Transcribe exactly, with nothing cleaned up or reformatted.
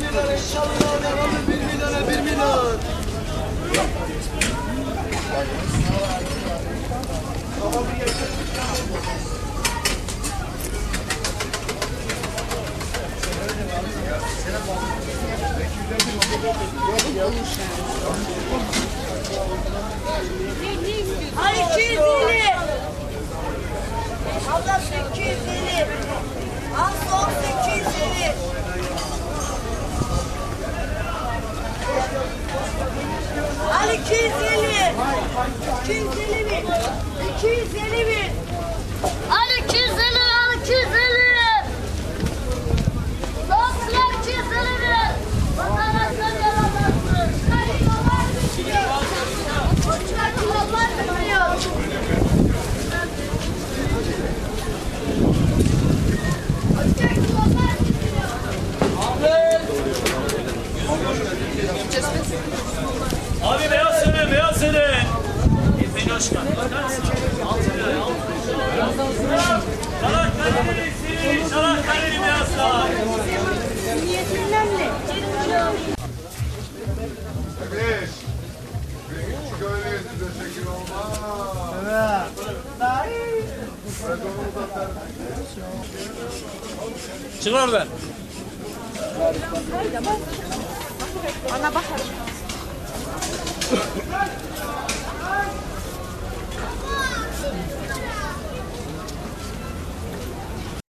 milyona inşallah devamlı bir milyona bir milyon. Al iki yüz elli. Abla iki yüz elli. Al son iki yüz elli. Al iki yüz elli. iki yüz elli bin. iki yüz elli bin. Al iki yüz elli. Al iki yüz elli. Son sıra iki yüz elli bin. Vatandaşlar yalanlarsın. Kaç dolar düşüyor? Kaç dolar düşüyor? Abi beyaz sene, beyaz sene. Beni hoş geldin. Altı lira, altı lira. Çanakkale'lisin, Çanakkale'li beyazlar. Niyetinden ne? Evet. Küçük öyle size şekil olmaz. Evet. Çık oradan. Ana bakar.